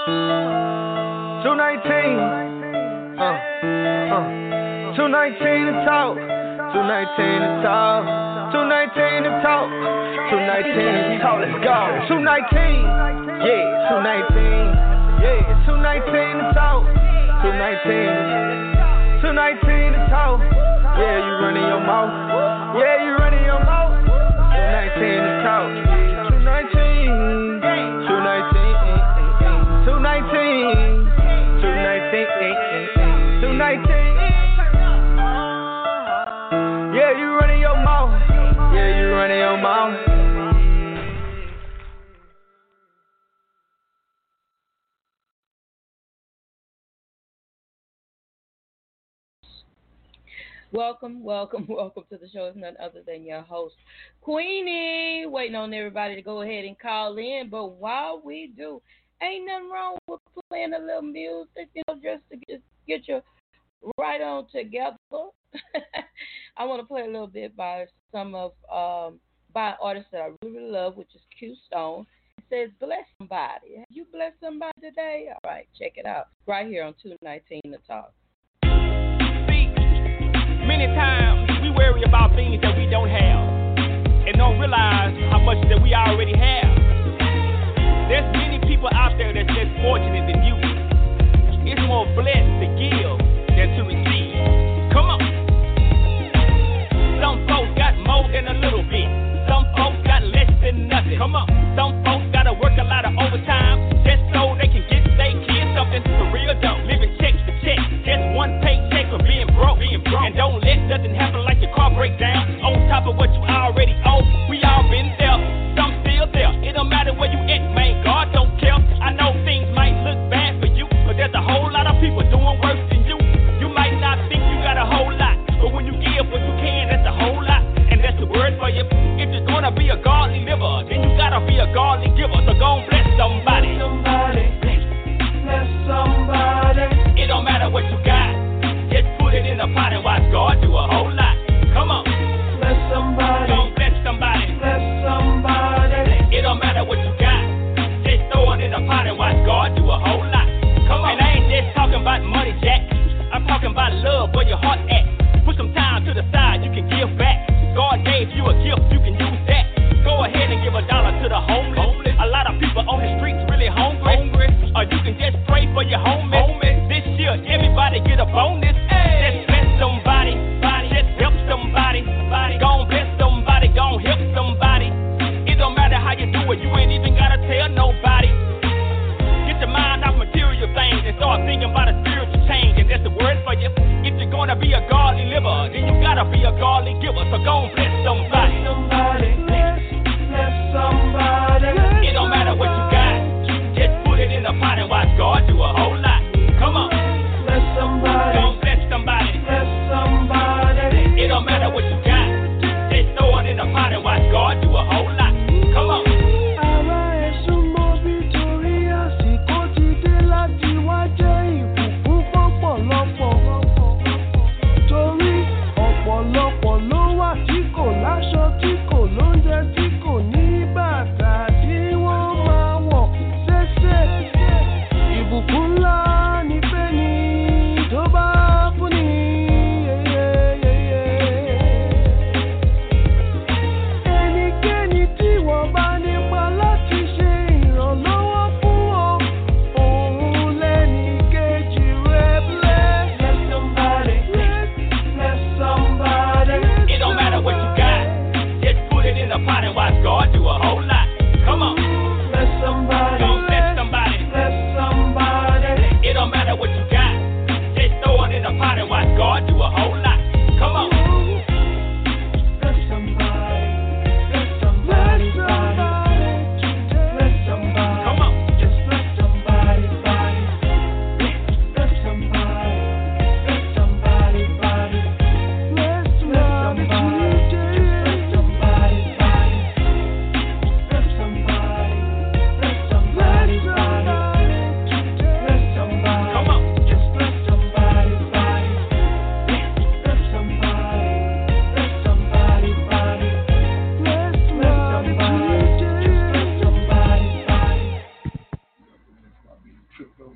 219. 219 to talk. 219 to talk. 219 to talk. 219 to talk. Let's go. 219. Yeah, 219. Yeah, 219 to talk. 219. 219 to talk. Yeah, you running your mouth. Yeah, you running your mouth. 219 to talk. 219. 219. 219. 219. Yeah, you running your mouth. Yeah, you running your mouth. Welcome to the show. It's none other than your host, Queenie. Waiting on everybody to go ahead and call in. But while we do, ain't nothing wrong with playing a little music, just to get you right on together. I want to play a little bit by by an artist that I really love, which is Q Stone. It says, "Bless somebody." Have you blessed somebody today? All right, check it out right here on 219 The Talk. Many times we worry about things that we don't have and don't realize how much that we already have. There's many people out there that's less fortunate than you. It's more blessed to give than to receive. Come on. Some folks got more than a little bit. Some folks got less than nothing. Come on. Some folks gotta work a lot of overtime just so they can get their kids something for real dough. Living check to check. Just one paycheck for being broke. And don't let nothing happen like your car break down on top of what you already owe. We all been there, some still there. It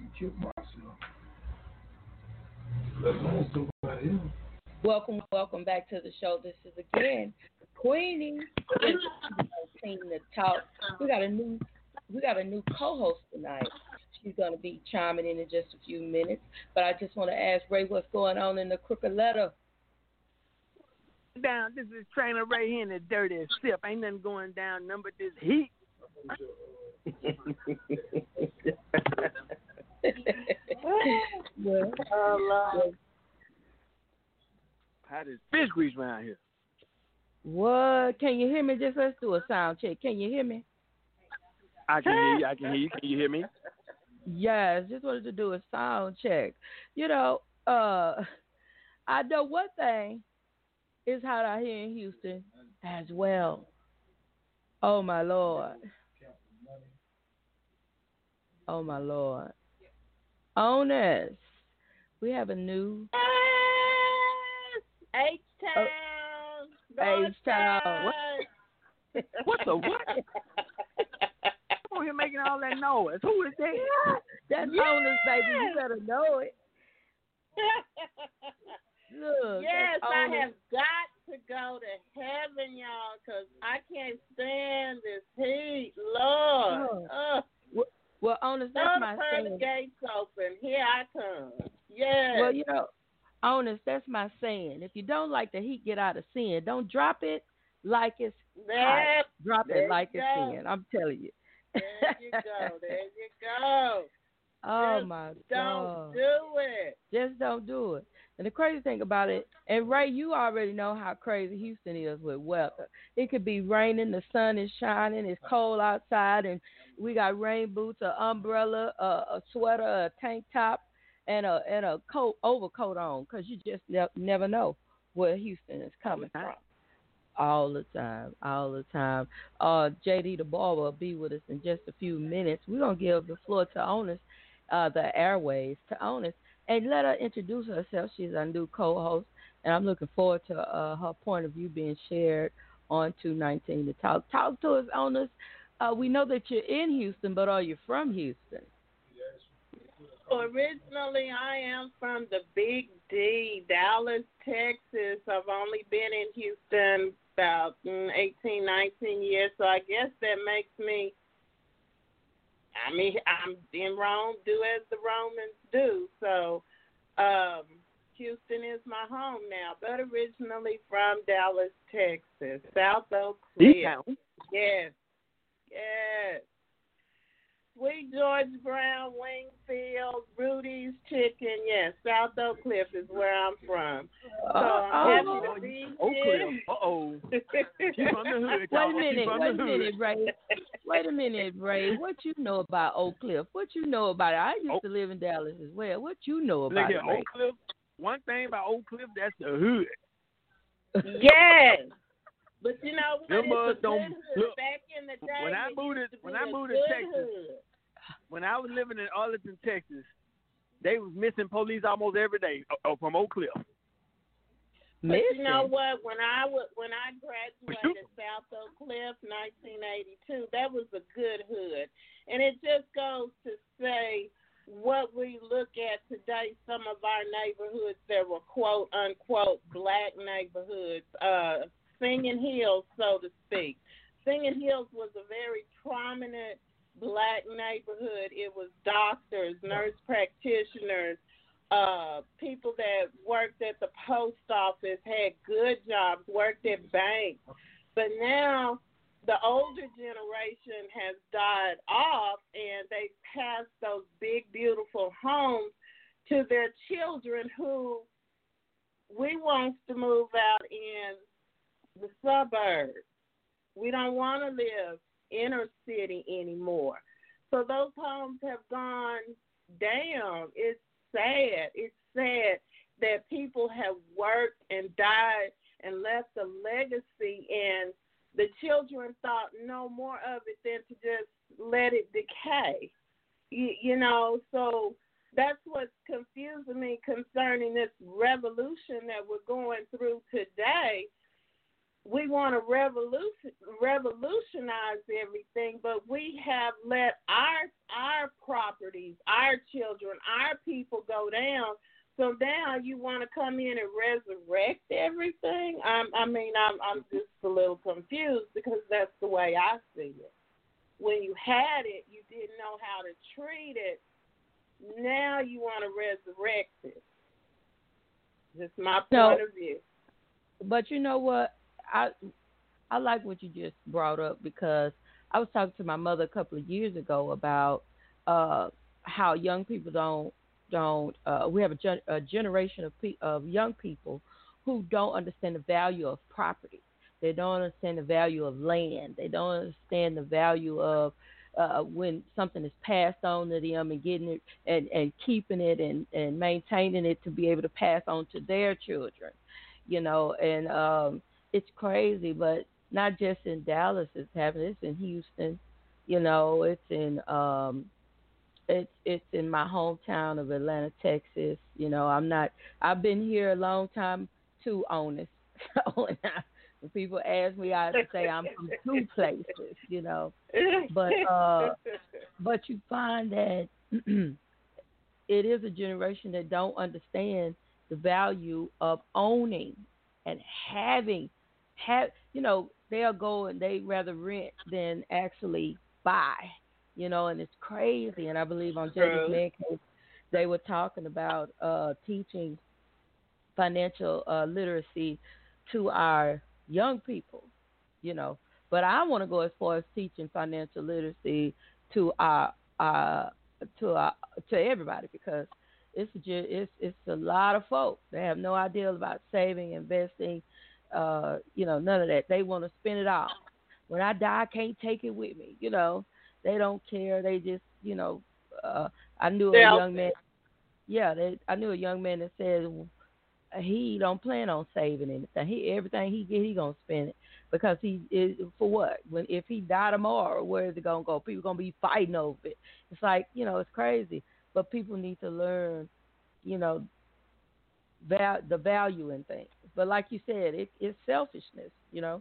Welcome back to the show. This is again Queenie. Team to talk. We got a new co-host tonight. She's going to be chiming in just a few minutes. But I just want to ask Ray what's going on in the Crooked Letter. Down, this is Trainer Ray here in the dirty sip. Ain't nothing going down, none but this heat. Well, how does fish grease around here? What? Can you hear me? Just let's do a sound check. Can you hear me? I can hear you. Can you hear me? Yes, just wanted to do a sound check. You know, I know one thing is hot out here in Houston as well. Oh my Lord. Oh my Lord. Honest. We have a new H-Town. H-Town. What the what? Come on here making all that noise. Who is that? That's Honest, baby. You better know it. Look, yes, I have got to go to heaven, y'all, because I can't stand this heat, Lord. Well, Honest, that's my saying. The gates open. Here I come. Yes. Well, you know, Honest, that's my saying. If you don't like the heat, get out of sin. Don't drop it like it's hot. Drop it like it's sin. I'm telling you. There you go. There you go. Oh, just my God. God. Don't do it. Just don't do it. And the crazy thing about it, and Ray, you already know how crazy Houston is with weather. It could be raining, the sun is shining, it's cold outside, and we got rain boots, an umbrella, a sweater, a tank top, and a coat, overcoat on, because you just never know where Houston is coming from. All the time. JD the Barber will be with us in just a few minutes. We're going to give the floor to Honest, the airways to Honest, and let her introduce herself. She's our new co-host, and I'm looking forward to her point of view being shared on 219 to talk. Talk to us, Honest. We know that you're in Houston, but are you from Houston? Originally, I am from the Big D, Dallas, Texas. I've only been in Houston about 18, 19 years, so I guess that makes me, I'm in Rome, do as the Romans do. So Houston is my home now, but originally from Dallas, Texas, South Oak Cliff. Yes. Sweet George Brown, Wingfield, Rudy's Chicken. Yes, South Oak Cliff is where I'm from. So I'm happy to be here. She's from the hood. Wait a minute, Ray. What you know about Oak Cliff? What you know about it? I used to live in Dallas as well. What you know about it, Ray? Oak Cliff. One thing about Oak Cliff, that's the hood. Yes. But you know what? Look, back in the day, when I moved to Texas, when I was living in Arlington, Texas, they was missing police almost every day from Oak Cliff. But you know what? When I graduated South Oak Cliff, 1982, that was a good hood, and it just goes to say what we look at today. Some of our neighborhoods that were quote unquote black neighborhoods. Singing Hills, so to speak. Singing Hills was a very prominent black neighborhood. It was doctors, nurse practitioners, people that worked at the post office, had good jobs, worked at banks. But now the older generation has died off, and they passed those big, beautiful homes to their children who we want to move out in the suburbs. We don't want to live inner city anymore. So those homes have gone down. It's sad. It's sad that people have worked and died and left a legacy, and the children thought no more of it than to just let it decay. You know, so that's what's confusing me concerning this revolution that we're going through today. We want to revolutionize everything, but we have let our properties, our children, down. So now you want to come in and resurrect everything? I'm just a little confused because that's the way I see it. When you had it, you didn't know how to treat it. Now you want to resurrect it. Just my point of view. But you know what? I like what you just brought up because I was talking to my mother a couple of years ago about how young people don't. We have a generation of young people who don't understand the value of property. They don't understand the value of land. They don't understand the value of when something is passed on to them and getting it and keeping it and maintaining it to be able to pass on to their children. And it's crazy, but not just in Dallas it's happening. It's in Houston. It's in it's in my hometown of Atlanta, Texas. I've been here a long time too, honest. So when people ask me, I say I'm from two places, But you find that it is a generation that don't understand the value of owning and they'll go and they rather rent than actually buy, and it's crazy. And I believe on Judge's Man Case, they were talking about teaching financial literacy to our young people, But I want to go as far as teaching financial literacy to to everybody because it's a lot of folks. They have no idea about saving, investing, none of that. They want to spend it all. When I die, I can't take it with me. They don't care. They just, I knew a young man. Yeah, I knew a young man that said he don't plan on saving anything. Everything he get, he gonna spend it because he is for what? If he die tomorrow, where is it gonna go? People gonna be fighting over it. It's like it's crazy. But people need to learn, the value in things. But like you said, it's selfishness.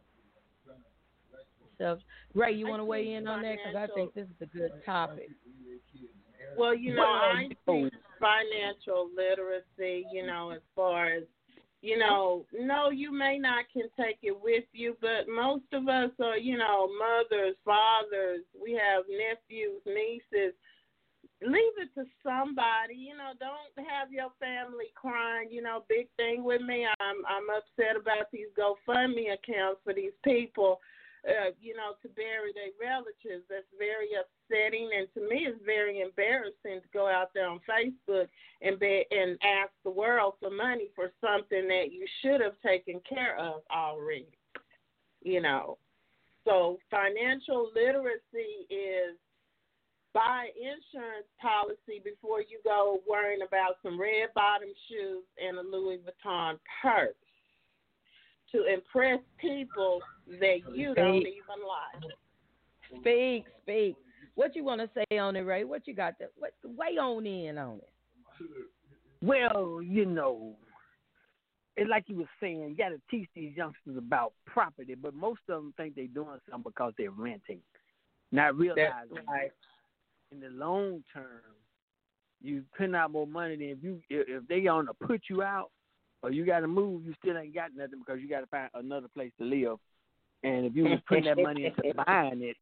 Ray, you want to weigh in on that? Because I think this is a good topic. Well, I teach financial literacy, as far as, no, you may not can take it with you, but most of us are, mothers, fathers, we have nephews, nieces. Leave it to somebody, don't have your family crying, big thing with me. I'm upset about these GoFundMe accounts for these people. To bury their relatives. That's very upsetting, and to me it's very embarrassing to go out there on Facebook and ask the world for money for something that you should have taken care of already. So financial literacy is buy insurance policy before you go worrying about some red bottom shoes and a Louis Vuitton purse. To impress people that you don't even like. Speak. What you want to say on it, Ray? What you got? What weigh on in on it? Well, it's like you were saying, you got to teach these youngsters about property, but most of them think they're doing something because they're renting, not realizing in the long term, you putting out more money than if they going to put you out. Or you got to move, you still ain't got nothing because you got to find another place to live. And if you was putting that money into buying it,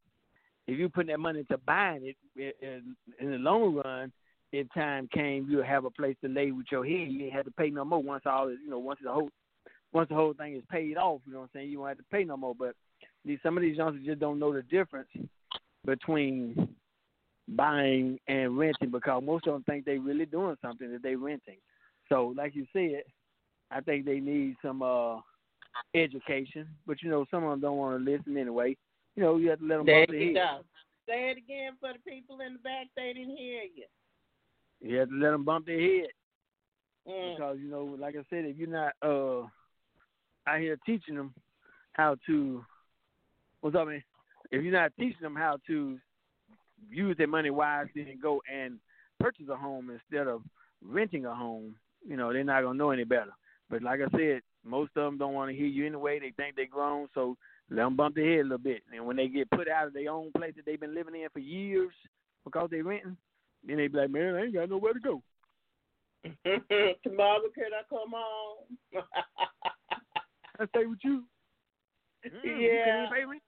in the long run, if time came, you'll have a place to lay with your head. You ain't have to pay no more once the whole thing is paid off. You know what I'm saying? You won't have to pay no more. But some of these youngsters just don't know the difference between buying and renting because most of them think they really doing something that they renting. So, like you said, I think they need some education, but some of them don't want to listen anyway. You have to let them bump their head. Say it again for the people in the back. They didn't hear you. You have to let them bump their head because like I said, if you're not out here teaching them how to, what's up, man? If you're not teaching them how to use their money wisely and go and purchase a home instead of renting a home, they're not gonna know any better. But like I said, most of them don't want to hear you anyway. They think they're grown, so let them bump their head a little bit. And when they get put out of their own place that they've been living in for years because they're renting, then they be like, man, I ain't got nowhere to go. Tomorrow, could I come home? I stay with you. Yeah. You pay me?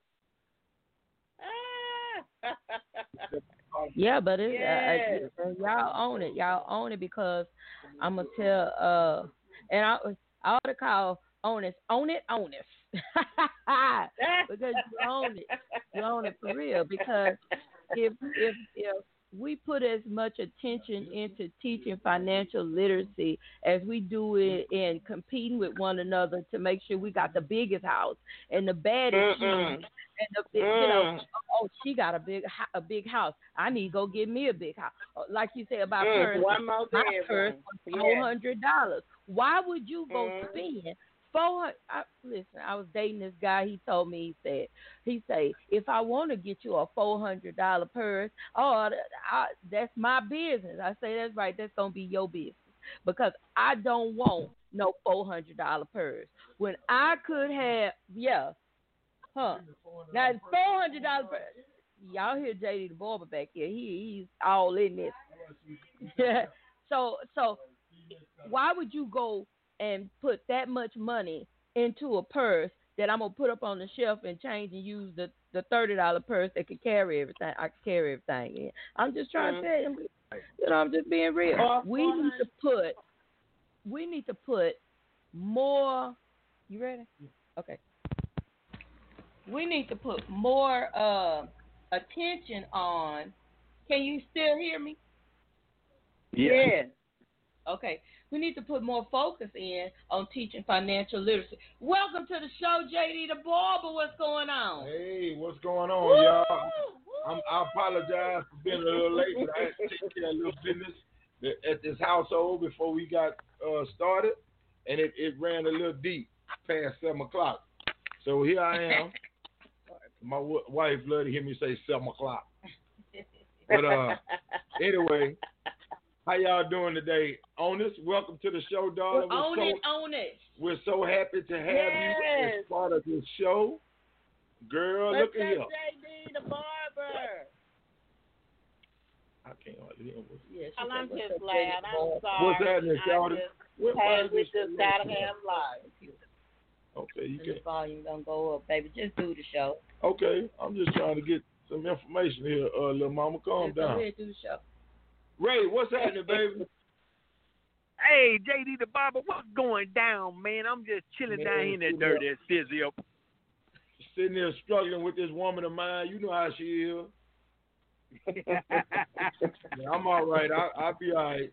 Yeah, but it's Yes. y'all own it. Y'all own it because I'm gonna tell and I ought to call honest, own it, because you own it for real. Because if we put as much attention into teaching financial literacy as we do it in competing with one another to make sure we got the biggest house and the baddest shoes and oh, she got a big house. I need to go get me a big house. Like you said about purse, one more my purse was $400. Why would you go spend $400? Listen, I was dating this guy. He told me, he said, if I want to get you a $400 purse, that's my business. I say, that's right. That's gonna be your business because I don't want no $400 purse when I could have, now it's $400 purse. Y'all hear JD the barber back here? He's all in this. So why would you go and put that much money into a purse that I'm gonna put up on the shelf and change and use the $30 purse that can carry everything? I can carry everything in. I'm just trying to tell you, I'm just being real. We need to put more. You ready? Okay. We need to put more attention on. Can you still hear me? Yes. Okay. We need to put more focus in on teaching financial literacy. Welcome to the show, JD the Barber. What's going on? Hey, what's going on, y'all? I apologize for being a little late, but I had to take care of a little business at this household before we got started, and it ran a little deep past 7 o'clock. So here I am. My wife loved to hear me say 7 o'clock. But anyway, how y'all doing today? Honest, welcome to the show, darling. Own it. We're so happy to have you as part of this show. Girl, look at here. JD the Barber. I can't hardly hear what. Yes, I'm just loud. I'm sorry. What's happening, Shawty? We just gotta have live. Okay, you can. The volume don't go up, baby. Just do the show. Okay, I'm just trying to get some information here, little mama. Calm down. Go ahead, do the show. Ray, what's happening, baby? Hey, JD the Barber, what's going down, man? I'm just chilling down here in that dirty physio. Sitting there struggling with this woman of mine. You know how she is. Yeah, I'm all right. I'll be all right.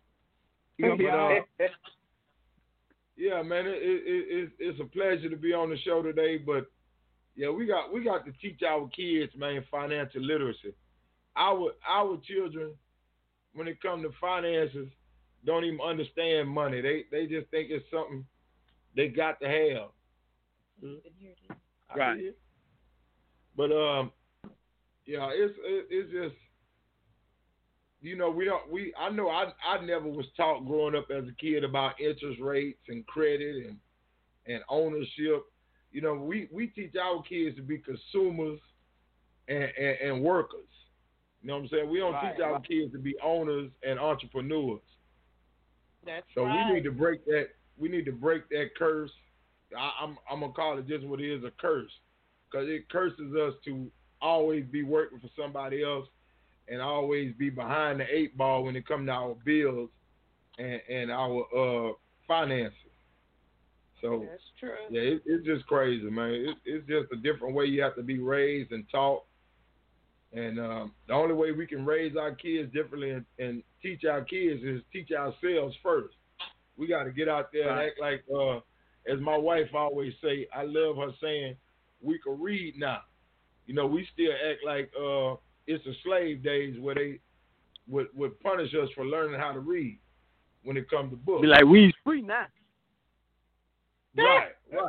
Yeah, man, it's a pleasure to be on the show today. But yeah, we got to teach our kids, man, financial literacy. Our children, when it comes to finances, don't even understand money. They just think it's something they got to have. Right. But yeah, it's just, I know I never was taught growing up as a kid about interest rates and credit and ownership. We teach our kids to be consumers and workers. You know what I'm saying? We don't teach our kids to be owners and entrepreneurs. That's so right. we need to break that. We need to break that curse. I'm gonna call it just what it is, a curse, because it curses us to always be working for somebody else and always be behind the 8 ball when it comes to our bills and our finances. So that's true. Yeah, it's just crazy, man. It's just a different way you have to be raised and taught. And the only way we can raise our kids differently and teach our kids is teach ourselves first. We got to get out there and act like, as my wife always say, I love her saying, we can read now. We still act like it's the slave days where they would punish us for learning how to read when it comes to books. Be like, we free now. Right.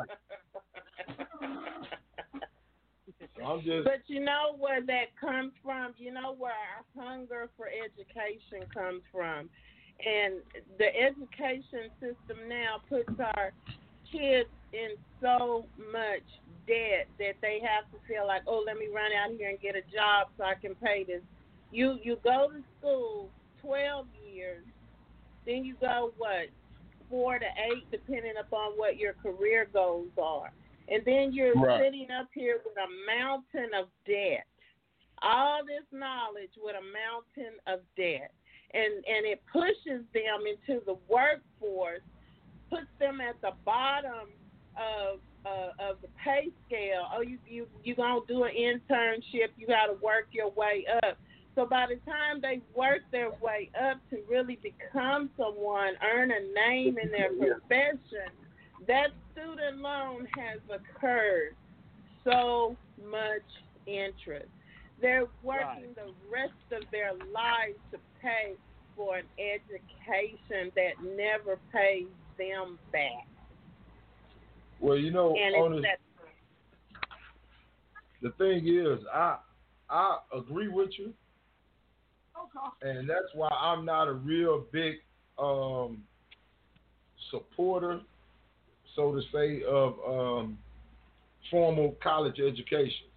But you know where that comes from? You know where our hunger for education comes from? And the education system now puts our kids in so much debt that they have to feel like, oh, let me run out here and get a job so I can pay this. You go to school 12 years, Then you go, 4 to 8, depending upon what your career goals are. And then you're sitting up here with a mountain of debt. All this knowledge with a mountain of debt. And it pushes them into the workforce, puts them at the bottom of the pay scale. Oh, you gonna do an internship, you gotta work your way up. So by the time they work their way up to really become someone, earn a name in their profession, that student loan has occurred so much interest. They're working the rest of their lives to pay for an education that never pays them back. Well, the thing is, I agree with you, and that's why I'm not a real big supporter, so to say, of formal college education.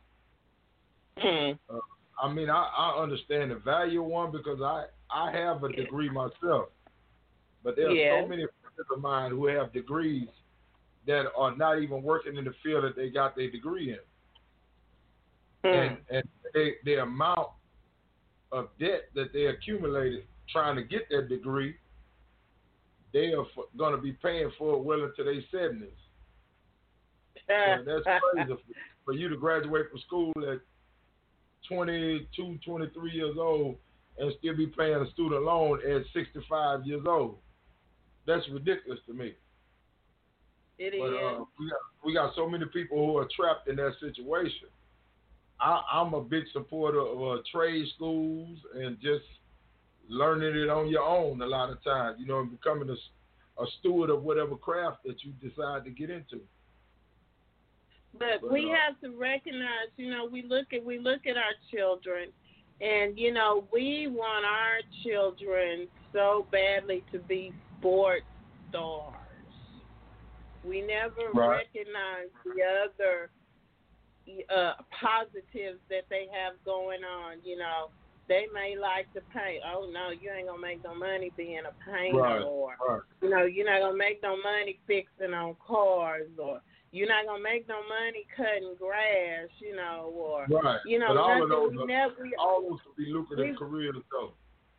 I mean, I understand the value of one because I have a degree myself, but there are so many friends of mine who have degrees that are not even working in the field that they got their degree in. And the amount of debt that they accumulated trying to get their degree, they are going to be paying for it well into their 70s. And that's crazy for you to graduate from school at 22, 23 years old and still be paying a student loan at 65 years old. That's ridiculous to me. It is. We got so many people who are trapped in that situation. I'm a big supporter of trade schools and just learning it on your own a lot of times, and becoming a steward of whatever craft that you decide to get into. But we have to recognize, we look at our children, and we want our children so badly to be sports stars. We never recognize the other positives that they have going on. They may like to paint. Oh no, you ain't gonna make no money being a painter, or you're not gonna make no money fixing on cars, or you're not gonna make no money cutting grass, or but all of those, all those could be lucrative careers though.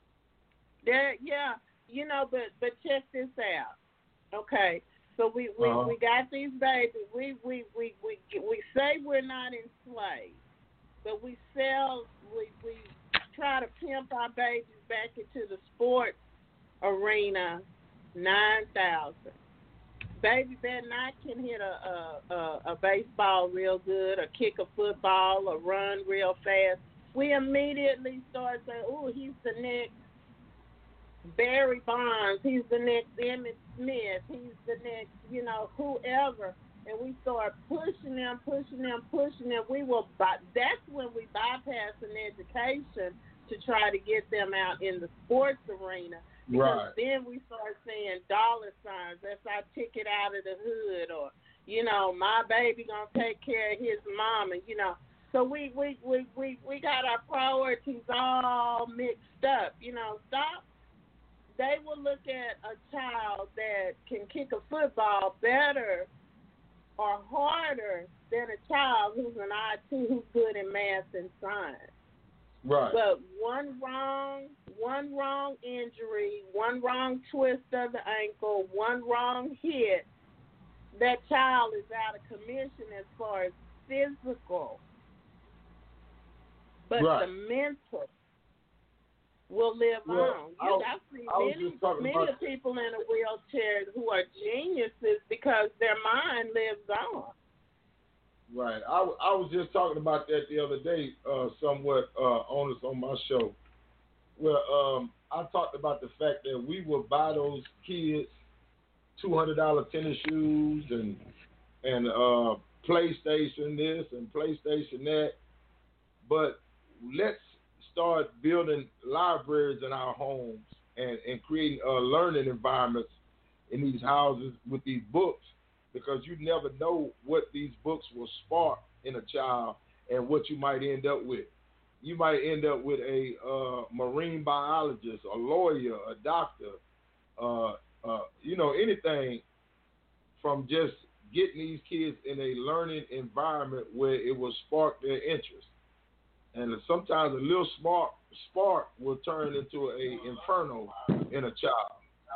But check this out. Okay, so we got these babies. We say we're not enslaved, but we try to pimp our babies back into the sports arena. 9,000. Baby better not can hit a baseball real good, or kick a football, or run real fast. We immediately start saying, "Oh, he's the next Barry Bonds. He's the next Emmitt Smith. He's the next, whoever." And we start pushing them. That's when we bypass an education to try to get them out in the sports arena. Because then we start seeing dollar signs. That's our ticket out of the hood, or my baby gonna take care of his mama. So we got our priorities all mixed up. Stop. They will look at a child that can kick a football better or harder than a child who's an IT, who's good in math and science. Right. But one wrong injury, one wrong twist of the ankle, one wrong hit, that child is out of commission as far as physical. But the mental will live on. I've seen many people in a wheelchair who are geniuses because their mind lives on. Right. I was just talking about that the other day, somewhat on my show, where I talked about the fact that we will buy those kids $200 tennis shoes and PlayStation this and PlayStation that, but let's start building libraries in our homes and creating learning environments in these houses with these books. Because you never know what these books will spark in a child and what you might end up with. You might end up with a marine biologist, a lawyer, a doctor, anything from just getting these kids in a learning environment where it will spark their interest. And sometimes a little spark will turn into a inferno in a child.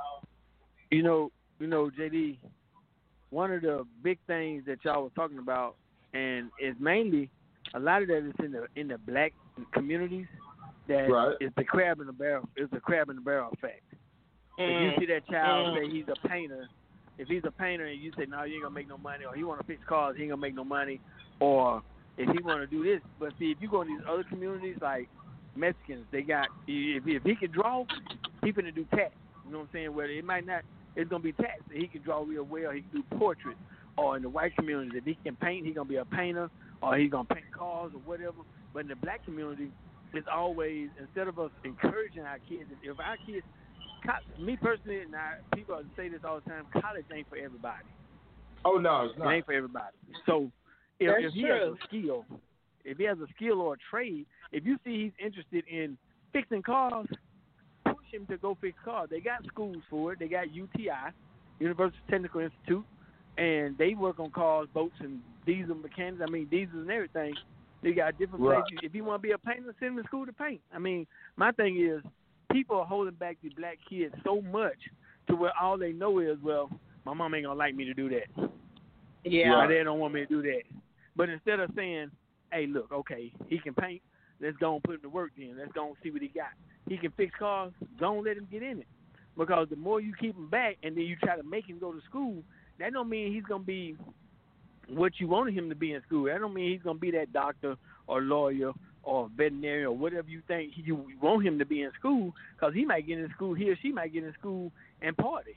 JD, one of the big things that y'all was talking about, and it's mainly a lot of that is in the black communities. That right. It's the crab in the barrel. It's the crab in the barrel effect. If you see that child say he's a painter, if he's a painter and you say no, you ain't gonna make no money, or he want to fix cars, he ain't gonna make no money, or if he want to do this. But see, if you go in these other communities like Mexicans, they got if he can draw, he finna do tats. You know what I'm saying? Where it might not, it's gonna be tats. He can draw real well. He can do portraits. Or in the white communities, if he can paint, he gonna be a painter, or he gonna paint cars or whatever. But in the black community, it's always, instead of us encouraging our kids, if our kids, me personally, and people say this all the time, college ain't for everybody. Oh, no, it's not. It ain't for everybody. So if he has a skill, if he has a skill or a trade, if you see he's interested in fixing cars, push him to go fix cars. They got schools for it. They got UTI, University Technical Institute, and they work on cars, boats, and diesel mechanics. Diesels and everything. They got different places. If you want to be a painter, send them to school to paint. My thing is, people are holding back the black kids so much to where all they know is, well, my mom ain't going to like me to do that. Yeah. My dad don't want me to do that. But instead of saying, hey, look, okay, he can paint, let's go and put him to work then. Let's go and see what he got. He can fix cars, go and let him get in it. Because the more you keep him back and then you try to make him go to school, that don't mean he's going to be what you wanted him to be in school. That don't mean he's going to be that doctor or lawyer or veterinarian or whatever you think you want him to be in school, because he might get in school, he or she might get in school and party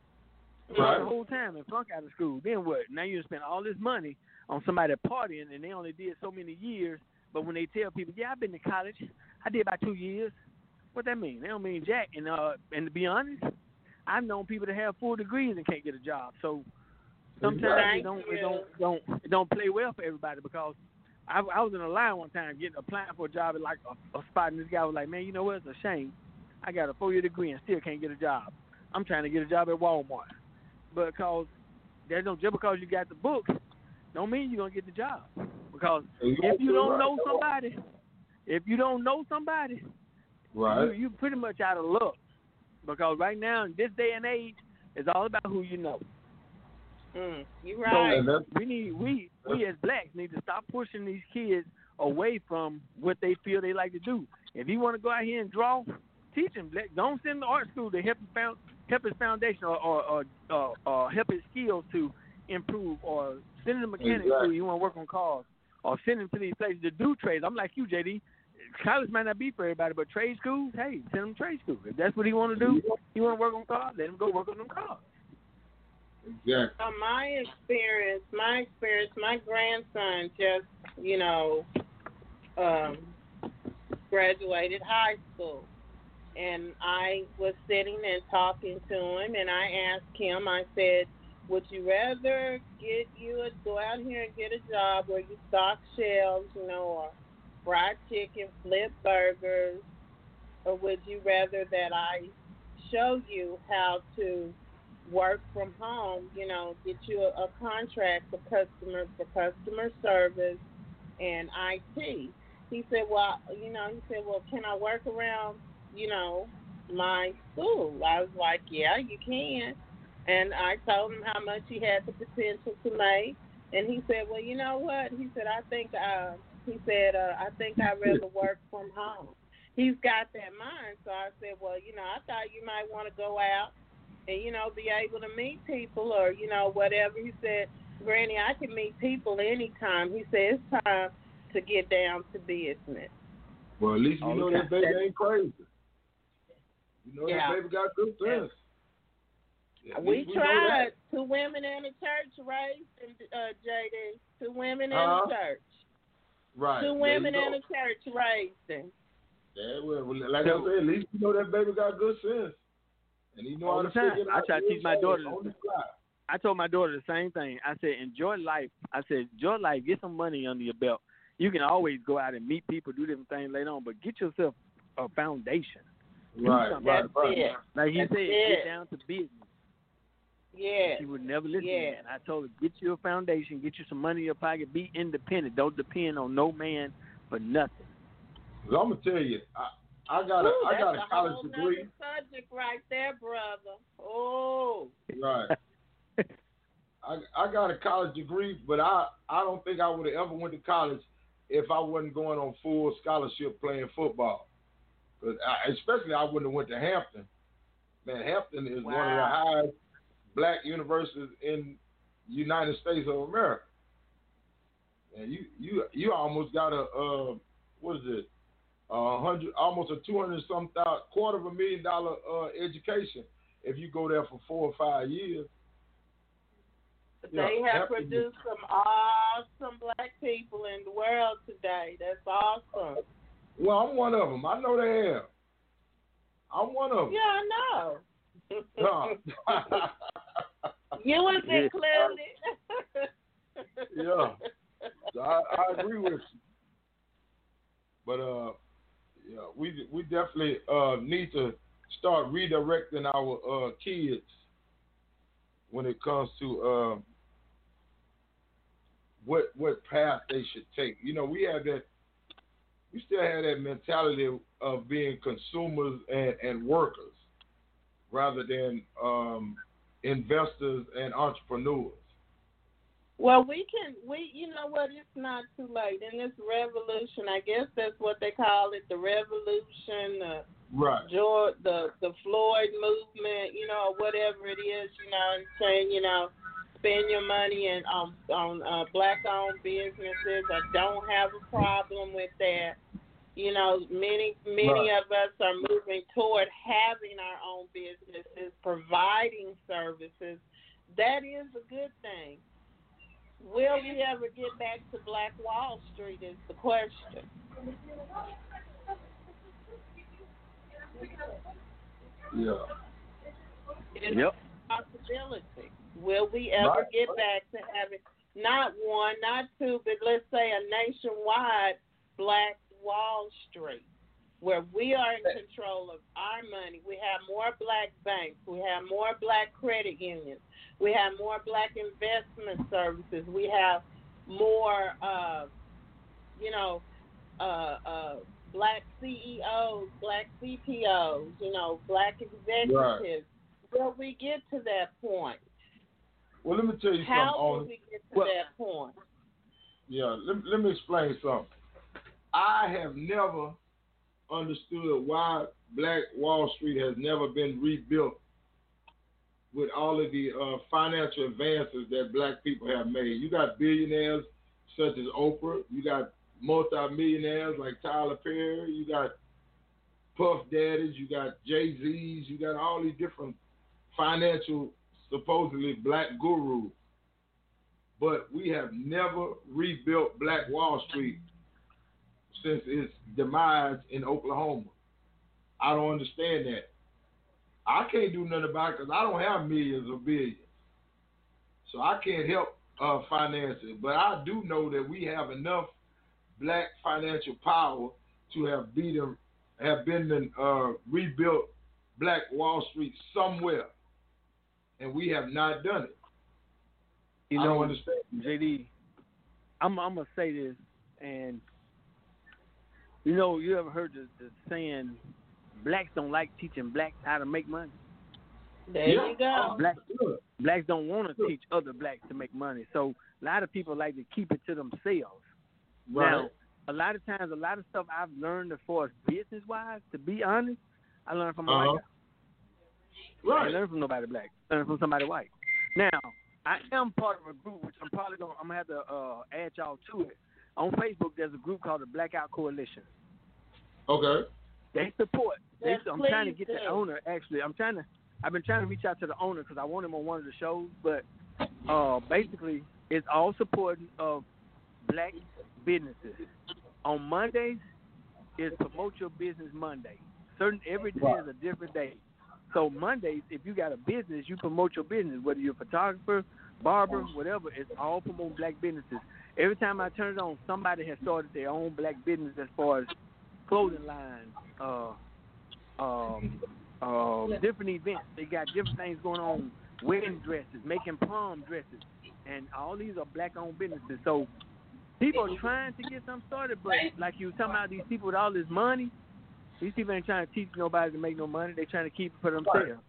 the whole time and flunk out of school. Then what? Now you spend all this money on somebody partying and they only did so many years, but when they tell people, yeah, I've been to college, I did about 2 years, what that mean? They don't mean jack. And to be honest, I've known people that have 4 degrees and can't get a job. So sometimes it don't play well for everybody, because I was in a line one time applying for a job at like a spot, and this guy was like, man, you know what? It's a shame. I got a 4-year degree and still can't get a job. I'm trying to get a job at Walmart. Because just because you got the books, don't mean you're going to get the job. Because if you don't know somebody, right, you pretty much out of luck. Because right now, in this day and age, it's all about who you know. You're right. So we as blacks need to stop pushing these kids away from what they feel they like to do. If he want to go out here and draw, teach him. Don't send him to art school to help his foundation or help his skills to improve, or send him to mechanic school. You want to work on cars, or send him to these places to do trades. I'm like you, JD. College might not be for everybody, but trade schools, hey, send him to trade school. If that's what he want to do, he want to work on cars, let him go work on them cars. Exactly. My experience, my grandson just, graduated high school. And I was sitting and talking to him, and I asked him, I said, would you rather go out here and get a job where you stock shelves, or fried chicken, flip burgers, or would you rather that I show you how to work from home, get you a contract for customer service and IT? He said, well, can I work around, my school? I was like, yeah, you can. And I told him how much he had the potential to make. And he said, well, you know what? He said, I think I'd rather work from home. He's got that mind. So I said, well, I thought you might want to go out and, be able to meet people or, whatever. He said, Granny, I can meet people anytime. He said, it's time to get down to business. Well, at least you know that baby ain't crazy. You know that baby got good sense. Yeah, we tried. 2 women in the church raised him, JD. 2 women in the church. Right. 2 women in the church raised him. Yeah, well, like I said, at least you know that baby got good sense. And he know how to figure it out. I try to teach my daughter. I told my daughter the same thing. I said, enjoy life. Get some money under your belt. You can always go out and meet people, do different things later on, but get yourself a foundation. Right. Like he said, get down to business. Yeah. She would never listen to that. I told her, get you a foundation, get you some money in your pocket, be independent. Don't depend on no man for nothing. Well, I'm gonna tell you, I got a college degree. Subject right there, brother. Oh. Right. I got a college degree, but I don't think I would have ever went to college if I wasn't going on full scholarship playing football. Especially I wouldn't have went to Hampton. Man, Hampton is one of the highest black universities in the United States of America. And you almost got almost a $250,000 education if you go there for 4 or 5 years. They have produced some awesome black people in the world today. That's awesome. Well, I'm one of them. I know they have. I'm one of them. Yeah, I know. You was included. Yeah. So I agree with you. But we definitely need to start redirecting our kids when it comes to what path they should take. You know, we still have that mentality of being consumers and workers rather than investors and entrepreneurs. Well, you know what, it's not too late. In this revolution, I guess that's what they call it, the revolution, right. The Floyd movement, you know, whatever it is, you know, and saying, you know, spend your money on black-owned businesses. I don't have a problem with that. You know, many right. of us are moving toward having our own businesses, providing services. That is a good thing. Will we ever get back to Black Wall Street is the question. Yeah. It's a possibility. Will we ever get back to having not one, not two, but let's say a nationwide Black Wall Street where we are in control of our money? We have more black banks. We have more black credit unions. We have more black investment services. We have more, black CEOs, black CPOs, you know, black executives. Right. Will we get to that point? Well, let me tell you something. How will we get to that point? Yeah, let me explain something. I have never understood why Black Wall Street has never been rebuilt with all of the financial advances that black people have made. You got billionaires such as Oprah. You got multi-millionaires like Tyler Perry. You got Puff Daddies. You got Jay-Z's. You got all these different financial, supposedly black gurus. But we have never rebuilt Black Wall Street since its demise in Oklahoma. I don't understand that. I can't do nothing about it because I don't have millions or billions. So I can't help finance it. But I do know that we have enough black financial power to have rebuilt Black Wall Street somewhere. And we have not done it. You I know, don't understand. JD, I'm going to say this, and you know, you ever heard the saying, blacks don't like teaching blacks how to make money? There you go. Blacks don't want to teach other blacks to make money. So a lot of people like to keep it to themselves. Right. Now, a lot of times, a lot of stuff I've learned as far as business-wise, to be honest, I learned from a white guy. Right. I learned from nobody black. I learned from somebody white. Now, I am part of a group, which I'm going to have to add y'all to it. On Facebook, there's a group called the Blackout Coalition. Okay. They support. Yes, I'm trying to get do. the owner. Actually, I've been trying to reach out to the owner because I want him on one of the shows. But basically, it's all supporting of black businesses. On Mondays, it's Promote Your Business Monday. Every day is a different day. So Mondays, if you got a business, you promote your business. Whether you're a photographer, barber, whatever, it's all promote black businesses. Every time I turn it on, somebody has started their own black business as far as clothing lines, different events. They got different things going on, wedding dresses, making prom dresses, and all these are black-owned businesses. So people are trying to get something started, but like you were talking about, these people with all this money, these people ain't trying to teach nobody to make no money. They're trying to keep it for themselves.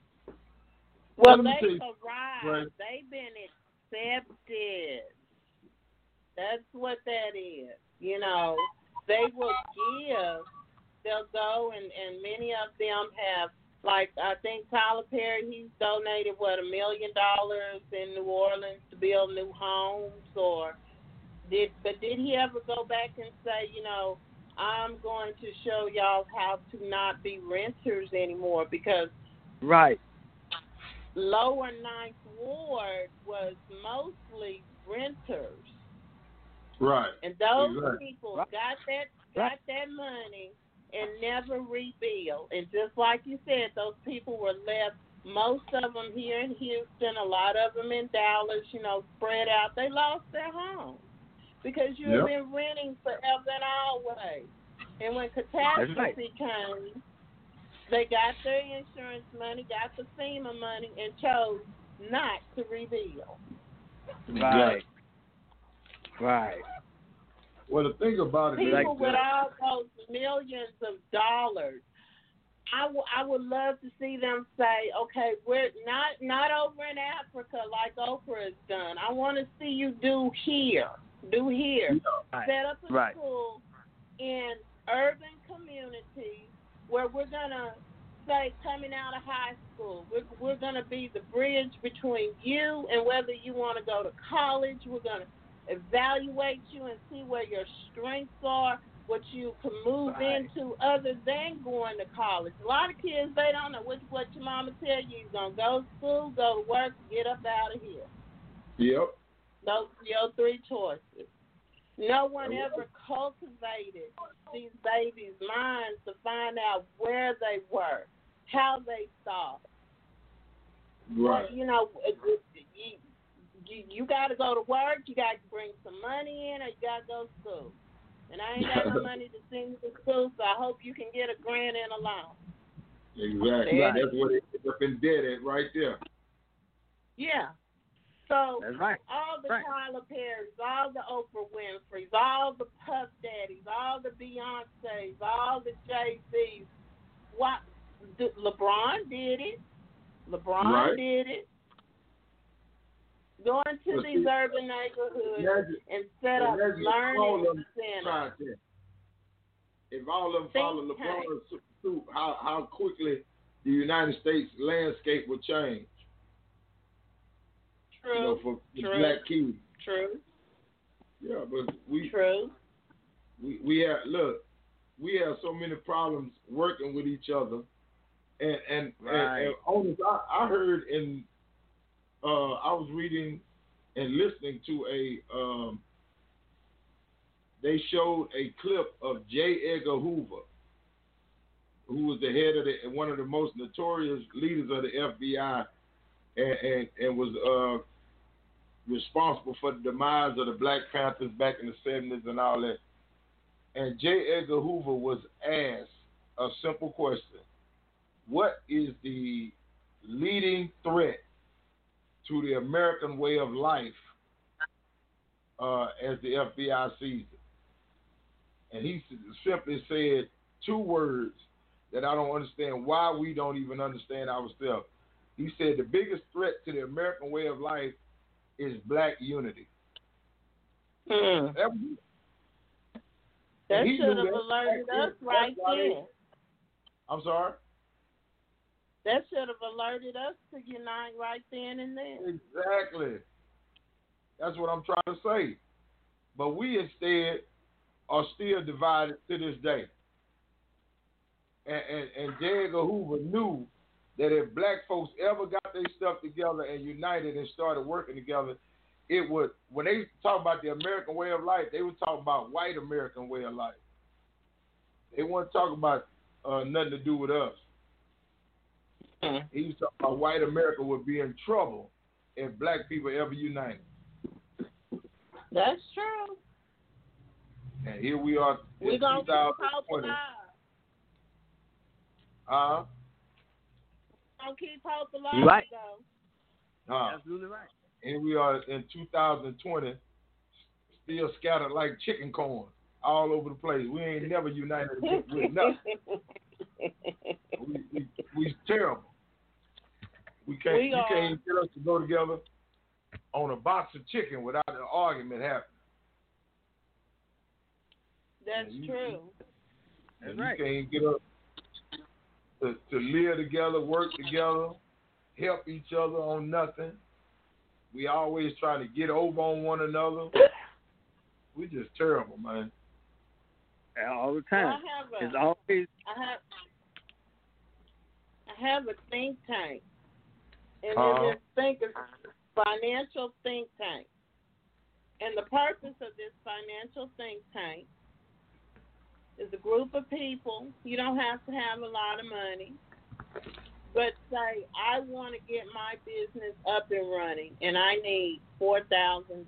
Well, they've arrived. Right. They've been accepted. That's what that is. You know, they will give. They'll go, and many of them have, like, I think Tyler Perry, he's donated, $1 million in New Orleans to build new homes, but did he ever go back and say, you know, I'm going to show y'all how to not be renters anymore? Because right. Lower Ninth Ward was mostly renters. Right. And those people got that money and never rebuilt. And just like you said, those people were left, most of them here in Houston, a lot of them in Dallas, you know, spread out. They lost their homes because you've been renting forever and always. And when catastrophe came, they got their insurance money, got the FEMA money, and chose not to rebuild. Right. Right. Well, the thing about it people is with all those millions of dollars, I would love to see them say, okay, we're not over in Africa like Oprah has done. I want to see you do here. Right. Set up a school in urban communities where we're going to say, coming out of high school, we're going to be the bridge between you and whether you want to go to college. We're going to evaluate you and see where your strengths are, what you can move into other than going to college. A lot of kids, they don't know what your mama tell you. You're going to go to school, go to work, get up out of here. Yep. Those are your three choices. No one ever cultivated these babies' minds to find out where they were, how they thought. Right. But, you know, you got to go to work, you got to bring some money in, or you got to go to school. And I ain't got no money to send you to school, so I hope you can get a grant and a loan. Exactly. Right. That's what it end up in debt at right there. Yeah. So that's right. all the Tyler Perrys, all the Oprah Winfreys, all the Puff Daddies, all the Beyoncés, all the Jay-Z's, LeBron did it. Did it. Go into these urban neighborhoods and set up learning centers. If all of them follow LeBron's suit, how quickly the United States landscape will change. True. You know, for black kids. True. Yeah, but we have so many problems working with each other, and owners. I heard in I was reading and listening to they showed a clip of J. Edgar Hoover, who was the head of one of the most notorious leaders of the FBI, and was responsible for the demise of the Black Panthers back in the 70s and all that. And J. Edgar Hoover was asked a simple question: what is the leading threat to the American way of life as the FBI sees it? And he simply said two words that I don't understand why we don't even understand ourselves. He said the biggest threat to the American way of life is black unity. That should have alerted us right then. I'm sorry? That should have alerted us to unite right then and there. Exactly. That's what I'm trying to say. But we instead are still divided to this day. And J. Edgar Hoover knew that if black folks ever got their stuff together and united and started working together, it would, when they talk about the American way of life, they would talk about white American way of life. They weren't talking about nothing to do with us. He was talking about white America would be in trouble if black people ever united. That's true. And here we are in 2020. Don't keep hope alive. You right. Though. Absolutely right. And we are in 2020, still scattered like chicken corn all over the place. We ain't never united with nothing. We terrible. You can't get us to go together on a box of chicken without an argument happening. That's true. And you can't get us to live together, work together, help each other on nothing. We always try to get over on one another. We just terrible, man. All the time. It's always. I have a think tank, and it's a financial think tank. And the purpose of this financial think tank is a group of people. You don't have to have a lot of money, but say, I want to get my business up and running, and I need $4,000.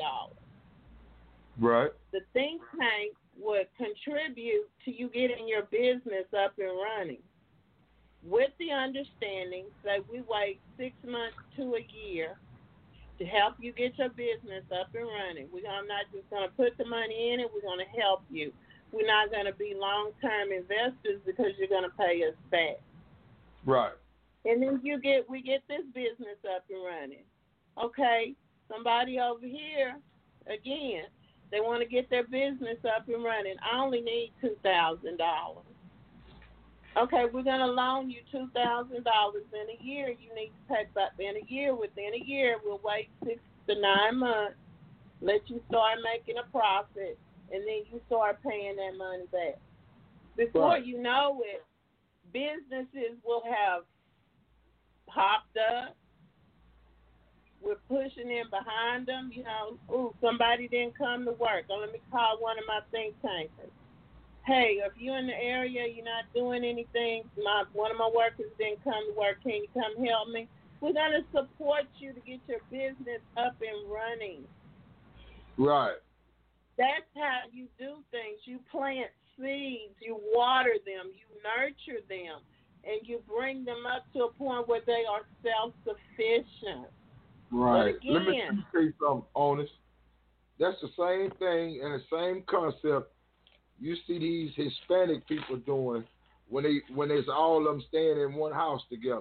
Right. The think tank would contribute to you getting your business up and running, with the understanding that we wait 6 months to a year to help you get your business up and running. I'm not just going to put the money in it. We're going to help you. We're not going to be long-term investors because you're going to pay us back. Right. And then we get this business up and running. Okay, somebody over here, again, they want to get their business up and running. I only need $2,000. Okay, we're going to loan you $2,000 in a year. You need to pay back in a year. Within a year, we'll wait 6 to 9 months, let you start making a profit, and then you start paying that money back. Before you know it, businesses will have popped up. We're pushing in behind them. Somebody didn't come to work. Let me call one of my think tankers. Hey, if you're in the area, you're not doing anything, one of my workers didn't come to work, can you come help me? We're going to support you to get your business up and running. Right. That's how you do things. You plant seeds, you water them, you nurture them, and you bring them up to a point where they are self-sufficient. Right. But again, let me tell you something, honest. That's the same thing and the same concept you see these Hispanic people doing when there's all of them staying in one house together.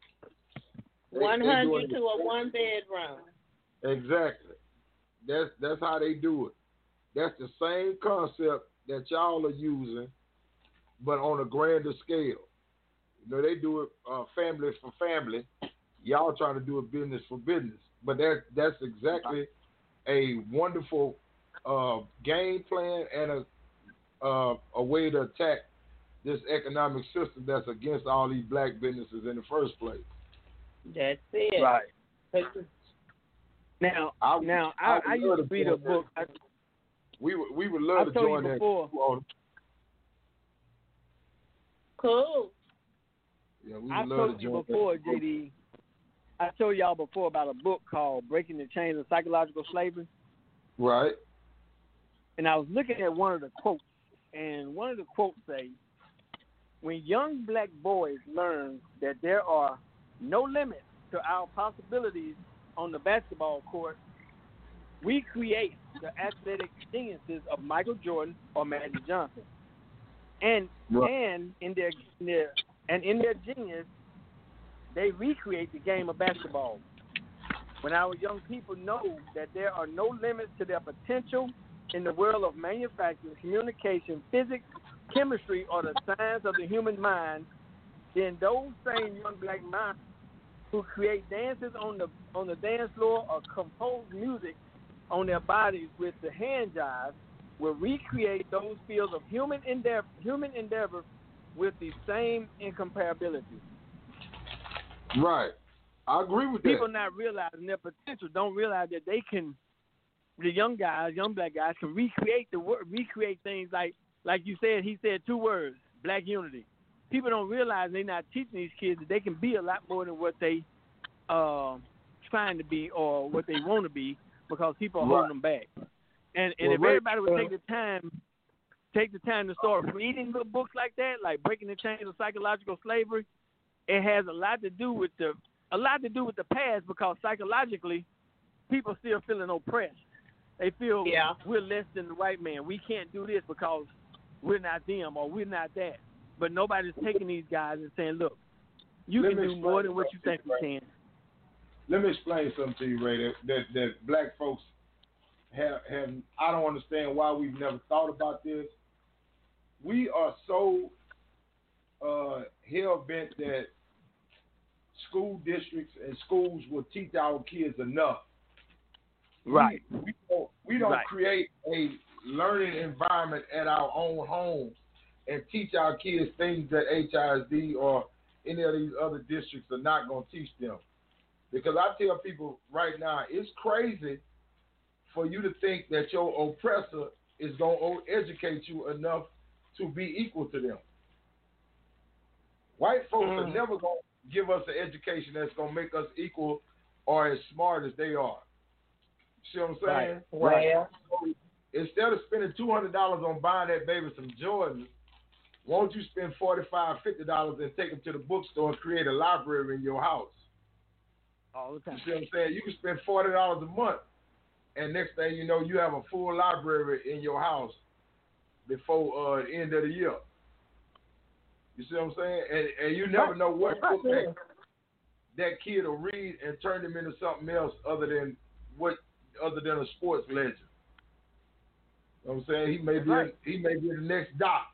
100 to a one bedroom. Exactly. That's how they do it. That's the same concept that y'all are using, but on a grander scale. They do it family for family. Y'all trying to do it business for business. But that's exactly a wonderful game plan and a way to attack this economic system that's against all these black businesses in the first place. That's it. Right. Now, I used to read a book. We would love to join that. Cool. Yeah, we would love to join before, JD. I told y'all before about a book called Breaking the Chains of Psychological Slavery. Right. And I was looking at one of the quotes, and one of the quotes say, when young black boys learn that there are no limits to our possibilities on the basketball court, we create the athletic geniuses of Michael Jordan or Magic Johnson. And in their genius, they recreate the game of basketball. When our young people know that there are no limits to their potential in the world of manufacturing, communication, physics, chemistry, or the science of the human mind, then those same young black minds who create dances on the dance floor or compose music on their bodies with the hand jive will recreate those fields of human endeavor with the same incomparability. Right. I agree with People not realizing their potential, don't realize that they can, the young black guys can recreate things like you said, he said 2 words, black unity. People don't realize they're not teaching these kids that they can be a lot more than what they trying to be or what they want to be because people are holding them back. And if everybody would take the time take the time to start reading good books like that, like Breaking the Chains of Psychological Slavery, it has a lot to do with the past, because psychologically, people still feeling oppressed. They feel we're less than the white man. We can't do this because we're not them or we're not that. But nobody's taking these guys and saying, look, you can do more than what you think you can. Let me explain something to you, Ray, that black folks have. I don't understand why we've never thought about this. We are so hell-bent that school districts and schools will teach our kids enough. Right. We don't create a learning environment at our own homes and teach our kids things that HISD or any of these other districts are not going to teach them. Because I tell people right now, it's crazy for you to think that your oppressor is going to educate you enough to be equal to them. White folks are never going to give us an education that's going to make us equal or as smart as they are. See what I'm saying? Right. So instead of spending $200 on buying that baby some Jordans, won't you spend $45, $50 and take them to the bookstore and create a library in your house? All the time. You see what I'm saying? You can spend $40 a month, and next thing you know, you have a full library in your house before the end of the year. You see what I'm saying? And you never know what book that kid will read and turn him into something else other than a sports legend. You know what I'm saying? He may be the next doctor,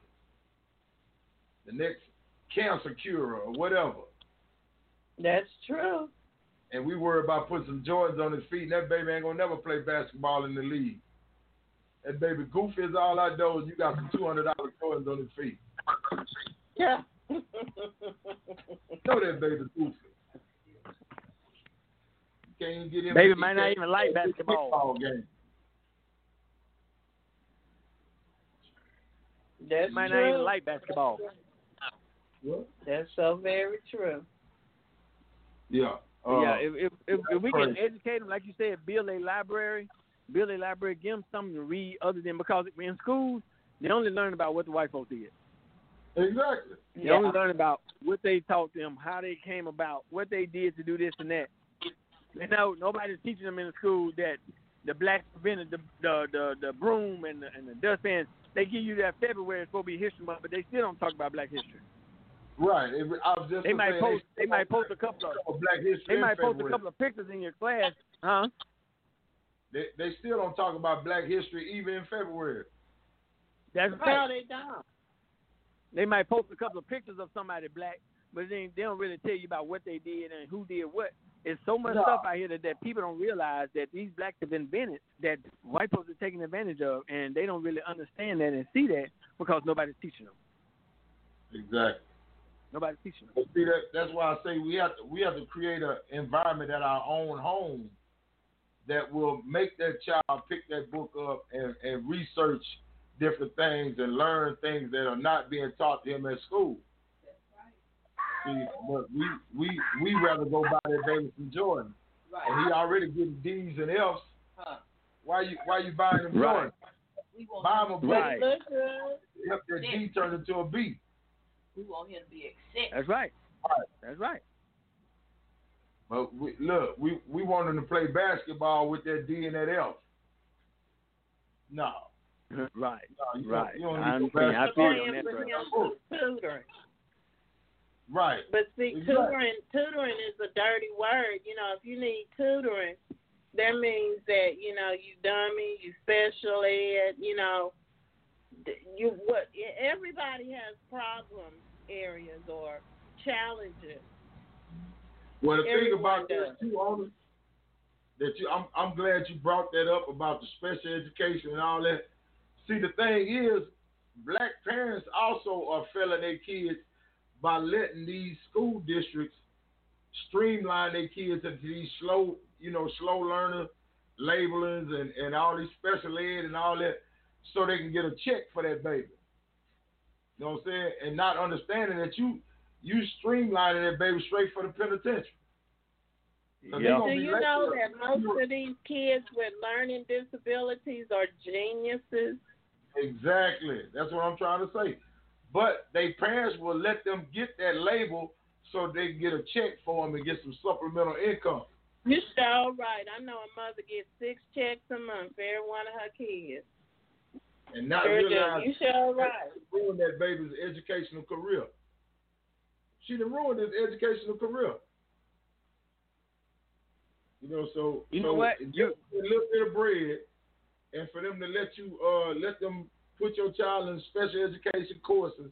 the next cancer curer, or whatever. That's true. And we worry about putting some Jordans on his feet, and that baby ain't gonna never play basketball in the league. That baby goofy as all I know is you got some $200 Jordans on his feet. Yeah. Know that baby goofy. You can't even get him. Baby might not even like basketball. Game. That's might true. not even like basketball. What? That's so very true. Yeah. If we can educate them, like you said, build a library, give them something to read other than, because in schools, they only learn about what the white folks did. Exactly. They only learn about what they taught them, how they came about, what they did to do this and that. They know nobody's teaching them in the school that the blacks invented the broom and the dustpan. They give you that February, it's supposed to be History Month, but they still don't talk about Black history. Right. They might post a couple of Black history. They might post a couple of pictures in your class, huh? They still don't talk about Black history even in February. That's right. No, they don't. They might post a couple of pictures of somebody black, but they don't really tell you about what they did and who did what. There's so much stuff out here that people don't realize that these blacks have invented that white folks are taking advantage of, and they don't really understand that and see that because nobody's teaching them. Exactly. Nobody's teaching them. But see, that's why I say we have to create an environment at our own home that will make that child pick that book up and research different things and learn things that are not being taught to him at school. See, but we rather go buy that baby from Jordan, and he already getting D's and F's. Why you buying him Jordan? Buy him a black. Help that D turn into a B. We want him to be accepted. That's right. That's right. But we want him to play basketball with that D and that F. No. Right. No, right. You don't I need understand. I feel you on that, tutoring. Right. But see, tutoring is a dirty word. You know, if you need tutoring, that means that, you know, you dummy, you special ed, you know, everybody has problem areas or challenges. Well, the thing about this too, Ona, I'm glad you brought that up about the special education and all that. See, the thing is, black parents also are failing their kids by letting these school districts streamline their kids into these slow learner labelings and all these special ed and all that, so they can get a check for that baby. You know what I'm saying? And not understanding that you streamlining that baby straight for the penitentiary. So do you know that most of these kids with learning disabilities are geniuses? Exactly. That's what I'm trying to say. But they parents will let them get that label so they can get a check for them and get some supplemental income. You sure right. I know a mother gets 6 checks a month for every one of her kids. And not realize you sure right. Ruined that baby's educational career. She done ruined his educational career. You know, so you know what? Just a little bit of bread, and for them to let them put your child in special education courses,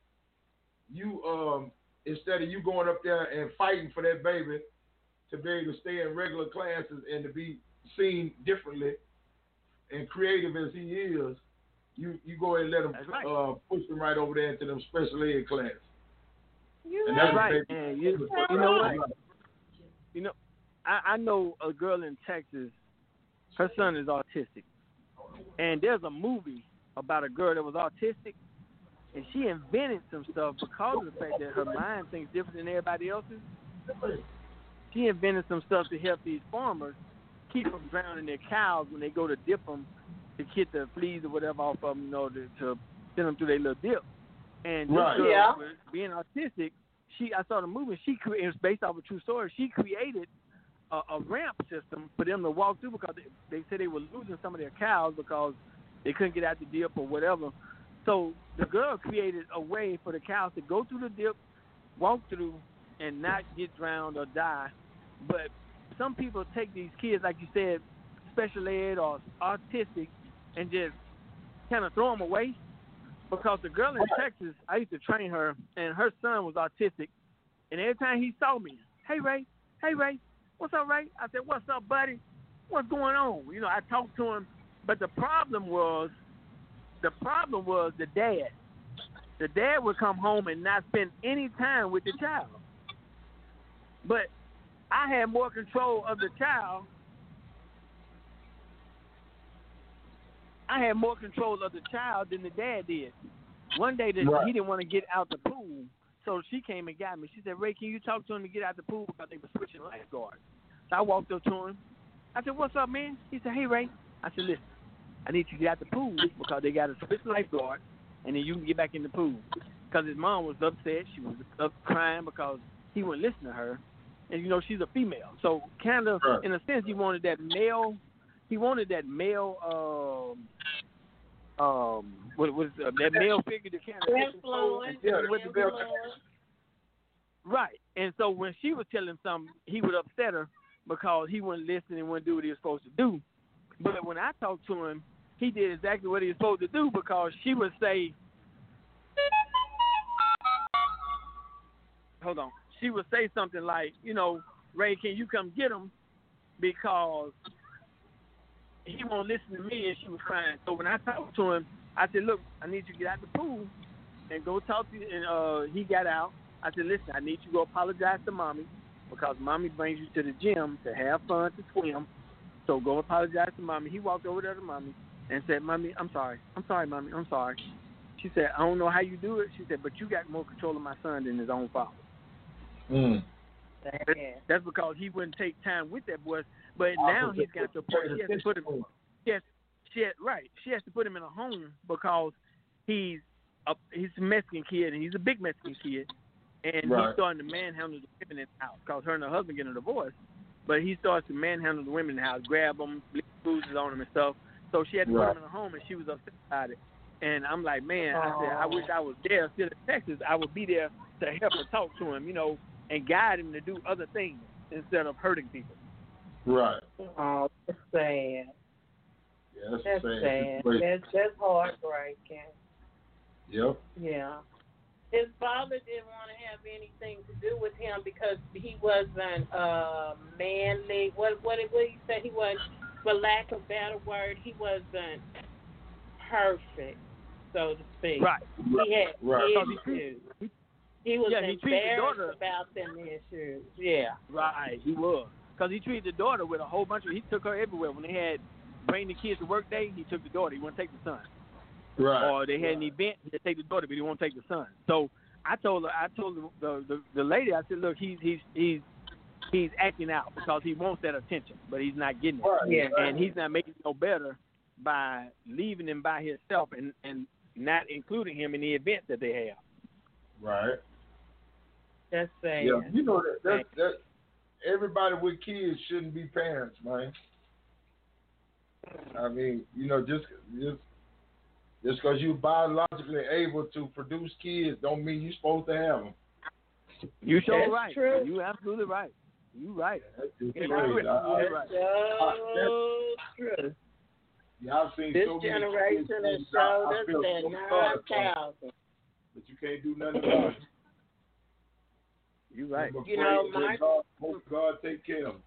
you instead of you going up there and fighting for that baby to be able to stay in regular classes and to be seen differently and creative as he is, you go ahead and let him push them right over there into them special ed classes. That's right. And you know what? You know, I know a girl in Texas. Her son is autistic, and there's a movie about a girl that was autistic, and she invented some stuff because of the fact that her mind thinks different than everybody else's. She invented some stuff to help these farmers keep from drowning their cows when they go to dip them to get the fleas or whatever off of them, you know, to send them through their little dip. And this girl, being autistic, I saw the movie. It was based off a true story. She created a ramp system for them to walk through because they said they were losing some of their cows because they couldn't get out the dip or whatever. So the girl created a way for the cows to go through the dip, walk through, and not get drowned or die. But some people take these kids, like you said, special ed or autistic, and just kind of throw them away. Because the girl in Texas, I used to train her, and her son was autistic. And every time he saw me, hey, Ray, what's up, Ray? I said, what's up, buddy? What's going on? You know, I talked to him. But the problem was the dad. The dad would come home and not spend any time with the child. But I had more control of the child. Than the dad did. One day he didn't want to get out the pool, so she came and got me. She said, Ray, can you talk to him to get out the pool because they were switching lifeguards? So I walked up to him. I said, what's up, man? He said, hey, Ray. I said, listen, I need you to get out the pool because they got to switch lifeguard, and then you can get back in the pool. Because his mom was upset. She was up crying because he wouldn't listen to her. And, you know, she's a female. So kind of, in a sense, he wanted that male that male figure to kind of influence. Right. And so when she was telling him something, he would upset her because he wouldn't listen and wouldn't do what he was supposed to do. But when I talked to him, he did exactly what he was supposed to do because she would say, hold on. She would say something like, you know, Ray, can you come get him? Because he won't listen to me, and she was crying. So when I talked to him, I said, look, I need you to get out the pool and go talk to you. And he got out. I said, listen, I need you to go apologize to Mommy because Mommy brings you to the gym to have fun, to swim. So go apologize to Mommy. He walked over there to Mommy and said, Mommy, I'm sorry. I'm sorry, Mommy. I'm sorry. She said, I don't know how you do it. She said, but you got more control of my son than his own father. That's because he wouldn't take time with that boy. But now he's got to put she has to put him. She has to put him in a home because he's a Mexican kid and he's a big Mexican kid, and he's starting to manhandle the women in the house because her and her husband getting a divorce. But he starts to manhandle the women in the house, grab them, leave bruises on them and stuff. So she had to put him in a home, and she was upset about it. And I'm like, man, I said, I wish I was there still in Texas. I would be there to help her talk to him, you know, and guide him to do other things instead of hurting people. Right. Oh, that's sad. Yeah, that's sad. That's heartbreaking. Yep. Yeah. His father didn't want to have anything to do with him because he wasn't manly. What did he say? He was, for lack of a better word, he wasn't perfect, so to speak. Right. He had issues. He was embarrassed about them issues. Yeah. Right, he was. Because he treated the daughter with a whole bunch of, he took her everywhere. When they had bring the kids to work day, he took the daughter. He wouldn't take the son. Right. Or they had an event, he'd take the daughter, but he won't take the son. So I told the lady, I said, look, he's acting out because he wants that attention, but he's not getting it. Yeah. And he's not making it no better by leaving him by himself and not including him in the events that they have. Right. That's sad. Yeah, you know that everybody with kids shouldn't be parents, man. I mean, you know, just because you're biologically able to produce kids, don't mean you're supposed to have them. You so That's right. true. You absolutely right. You right. That's You're crazy. right. So true. Yeah, I've seen This so many generation kids, has showed I us feel that so sorry for them, 9,000. but you can't do nothing about it. You right. You know, God take care of them.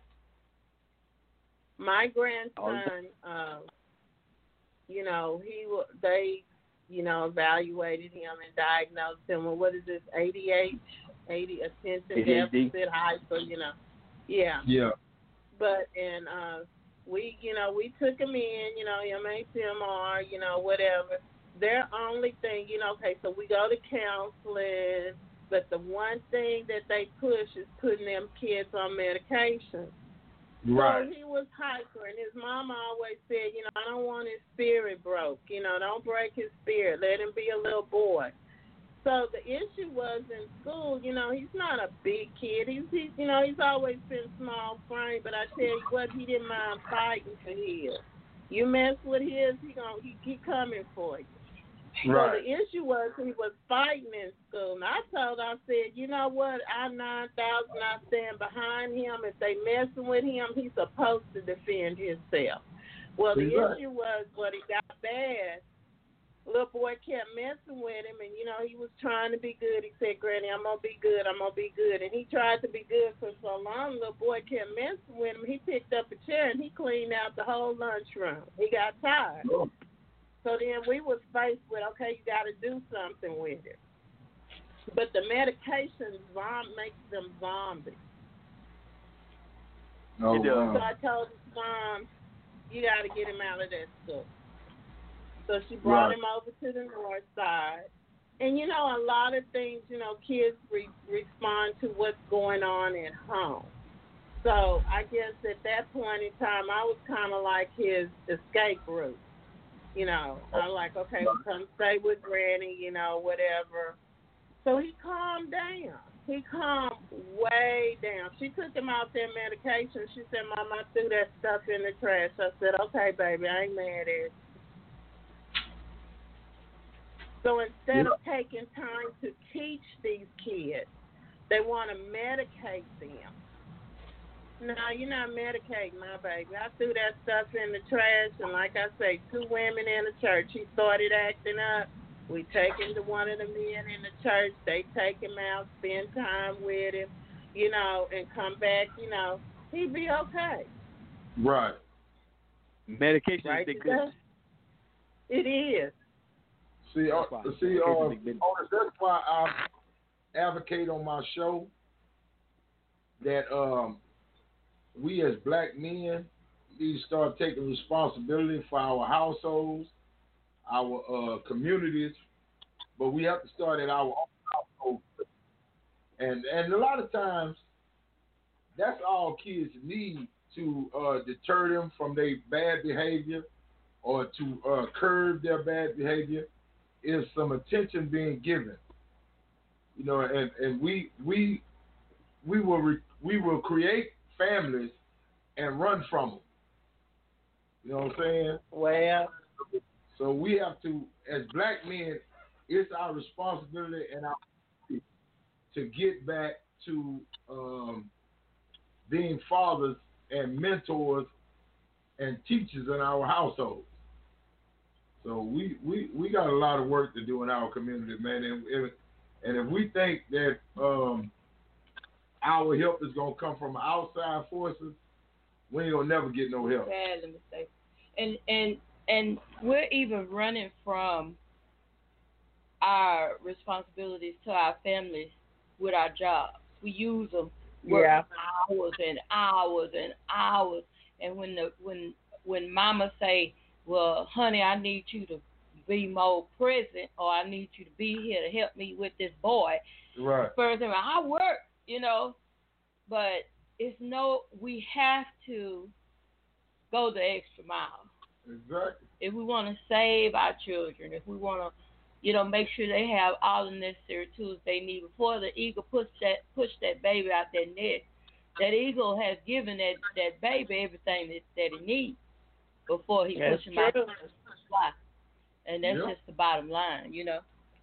My grandson, you know, they evaluated him and diagnosed him with, what is this, ADHD, attention deficit hyper, Yeah. Yeah. But, we took him in, MHMR, whatever. Their only thing, okay, so we go to counseling, but the one thing that they push is putting them kids on medication. Right. So he was hyper, and his mama always said, I don't want his spirit broke. Don't break his spirit. Let him be a little boy. So the issue was in school, he's not a big kid. He's always been small frame, but I tell you what, he didn't mind fighting for his. You mess with his, he coming for you. Right. So the issue was he was fighting in school. And I said, you know what, I 9,000, I stand behind him. If they messing with him, he's supposed to defend himself. Well, the issue was when it got bad, little boy kept messing with him, and, he was trying to be good. He said, Granny, I'm going to be good, I'm going to be good. And he tried to be good for so long, little boy kept messing with him. He picked up a chair, and he cleaned out the whole lunchroom. He got tired. Oh. So then we was faced with, okay, you got to do something with it. But the medication makes them zombies. Oh, So I told his mom, you got to get him out of that school. So she brought him over to the north side. And, a lot of things, kids respond to what's going on at home. So I guess at that point in time, I was kind of like his escape route. I'm like, okay, well, come stay with Granny, whatever. So he calmed down. He calmed way down. She took him out their medication. She said, Mom, I threw that stuff in the trash. I said, okay, baby, I ain't mad at it. So instead of taking time to teach these kids, they want to medicate them. No, you're not medicating my baby. I threw that stuff in the trash, and like I say, 2 women in the church, he started acting up. We take him to one of the men in the church. They take him out, spend time with him, and come back, he'd be okay. Right. Medication right, is big business. It is. See, that's why I advocate on my show that we as black men need to start taking responsibility for our households, our communities, but we have to start at our own household. And a lot of times, that's all kids need to deter them from their bad behavior or to curb their bad behavior is some attention being given. And we will create families and run from them. You know what I'm saying? Well, so we have to, as black men, it's our responsibility and our duty to get back to being fathers and mentors and teachers in our households. So we got a lot of work to do in our community, man. And if we think that our help is gonna come from outside forces, we ain't gonna never get no help. Badly mistaken. And we're even running from our responsibilities to our families with our jobs. We use them hours and hours and hours. And when mama say, well, honey, I need you to be more present, or I need you to be here to help me with this boy. Right. First thing, I work, but we have to go the extra mile. Exactly. If we want to save our children, if we want to, make sure they have all the necessary tools they need before the eagle push that baby out that nest. That eagle has given that baby everything that he needs before he pushes him out to fly. And that's just the bottom line.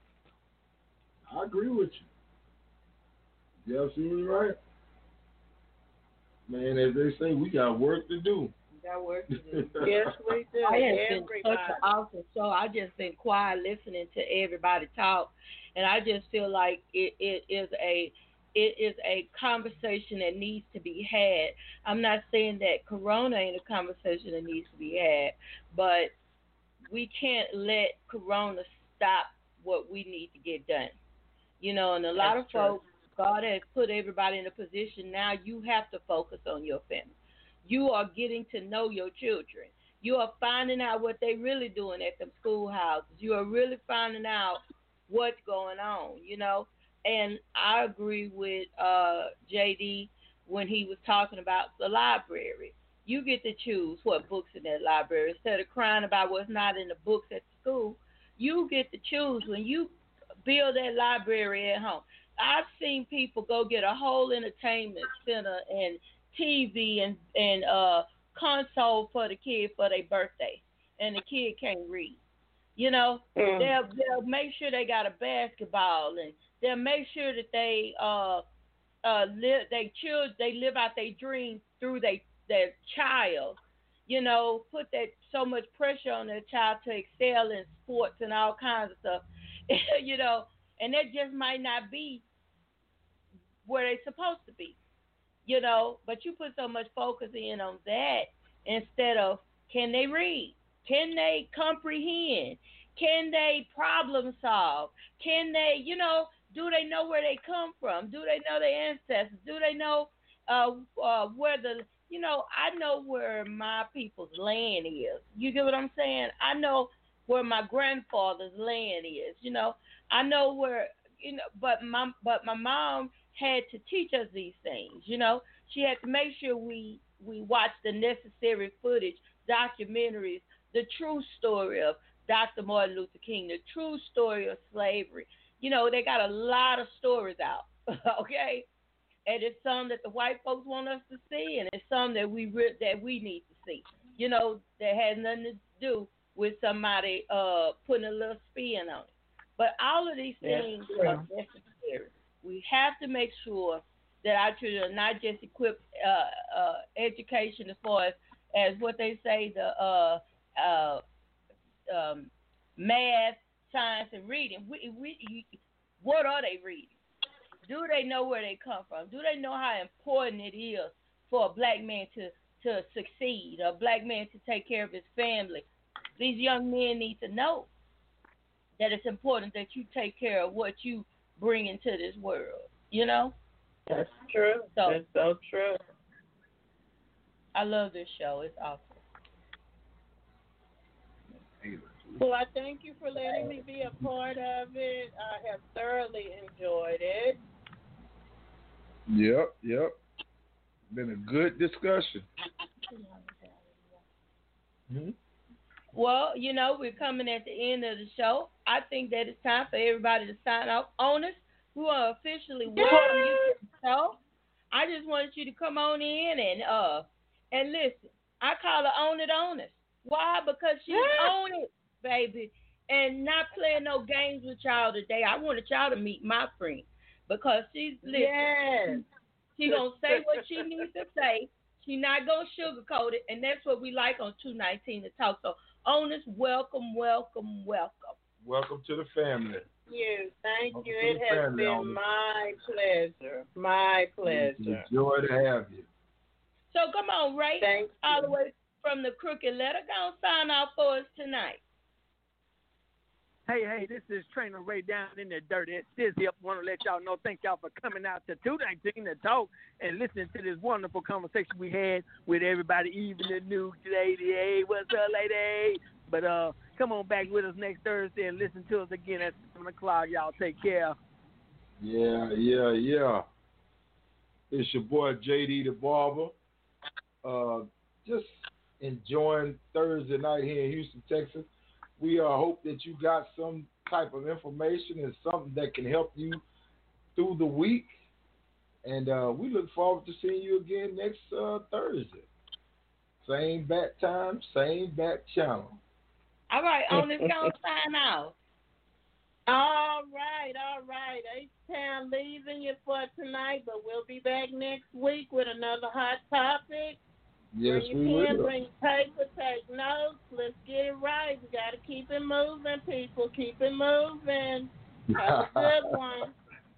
I agree with you. You're absolutely right. Man, as they say, we got work to do. Got work to do. Yes, we do. It has been such an awesome show. I just been quiet listening to everybody talk, and I just feel like it is a conversation that needs to be had. I'm not saying that Corona ain't a conversation that needs to be had, but we can't let Corona stop what we need to get done. And a lot of folks, God has put everybody in a position now you have to focus on your family. You are getting to know your children. You are finding out what they really doing at them schoolhouses. You are really finding out what's going on, And I agree with JD when he was talking about the library. You get to choose what books in that library. Instead of crying about what's not in the books at the school, you get to choose when you build that library at home. I've seen people go get a whole entertainment center and TV and console for the kid for their birthday, and the kid can't read. They'll make sure they got a basketball, and they'll make sure that they live out their dreams through their child. Put that so much pressure on their child to excel in sports and all kinds of stuff. And that just might not be where they're supposed to be. But you put so much focus in on that instead of can they read? Can they comprehend? Can they problem solve? Can they, do they know where they come from? Do they know their ancestors? Do they know where I know where my people's land is. You get what I'm saying? I know where my grandfather's land is. I know where, but my mom had to teach us these things. She had to make sure we watch the necessary footage, documentaries, the true story of Dr. Martin Luther King, the true story of slavery. They got a lot of stories out, okay? And it's some that the white folks want us to see, and it's some that we need to see. That has nothing to do with somebody putting a little spin on it. But all of these things are necessary. We have to make sure that our children are not just equipped education as far as what they say, the math, science, and reading. What are they reading? Do they know where they come from? Do they know how important it is for a black man to succeed, a black man to take care of his family? These young men need to know that it's important that you take care of what you bring into this world, That's true. That's so true. I love this show. It's awesome. Well, I thank you for letting me be a part of it. I have thoroughly enjoyed it. Yep. Been a good discussion. Mm-hmm. Well, we're coming at the end of the show. I think that it's time for everybody to sign off on us. We want to officially welcome you to the show. I just wanted you to come on in and listen. I call her Own It Honest. Why? Because she's on it, baby, and not playing no games with y'all today. I wanted y'all to meet my friend because she's listening. She's going to say what she needs to say. She's not going to sugarcoat it, and that's what we like on 219 to talk. So, Honest, welcome. Welcome to the family. Thank you. It has been my pleasure. My pleasure. It's a joy to have you. So come on, Ray. Thank you. All the way from the Crooked Letter. Go and sign off for us tonight. Hey, this is Trainer Ray down in the dirt. This here want to let y'all know, thank y'all for coming out to 219 to talk and listening to this wonderful conversation we had with everybody, even the new lady. Hey, what's up, lady? But come on back with us next Thursday and listen to us again at 7 o'clock. Y'all take care. Yeah. It's your boy, JD the Barber. Just enjoying Thursday night here in Houston, Texas. We hope that you got some type of information and something that can help you through the week. And we look forward to seeing you again next Thursday. Same bat time, same bat channel. All right, on this count, sign out. All right. H-Town leaving you for tonight, but we'll be back next week with another hot topic. Yes, we will. Bring paper, take notes. Let's get it right. We got to keep it moving, people. Keep it moving. Have a good one.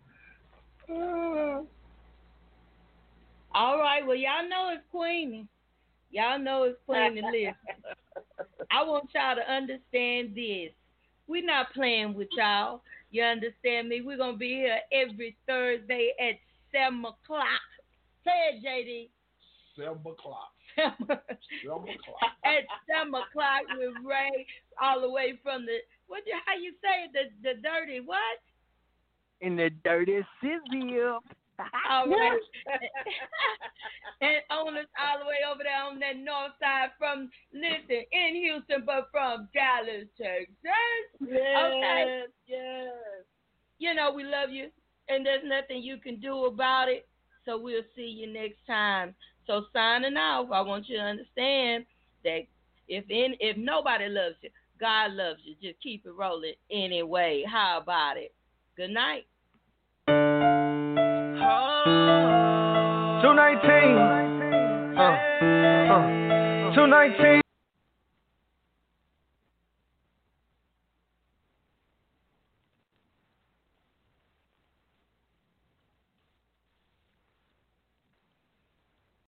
All right. Well, y'all know it's Queenie. Listen. I want y'all to understand this. We're not playing with y'all. You understand me? We're going to be here every Thursday at 7 o'clock. Say it, JD. 7 o'clock. 7 o'clock. At 7 o'clock with Ray, all the way from the, how you say it, the dirty what? In the dirty city. All right. And on us all the way over there on that north side from, listen, in Houston, but from Dallas, Texas. Yes, yes. You know, we love you, and there's nothing you can do about it. So we'll see you next time. So signing off, I want you to understand that if nobody loves you, God loves you. Just keep it rolling anyway. How about it? Good night. 219. 219.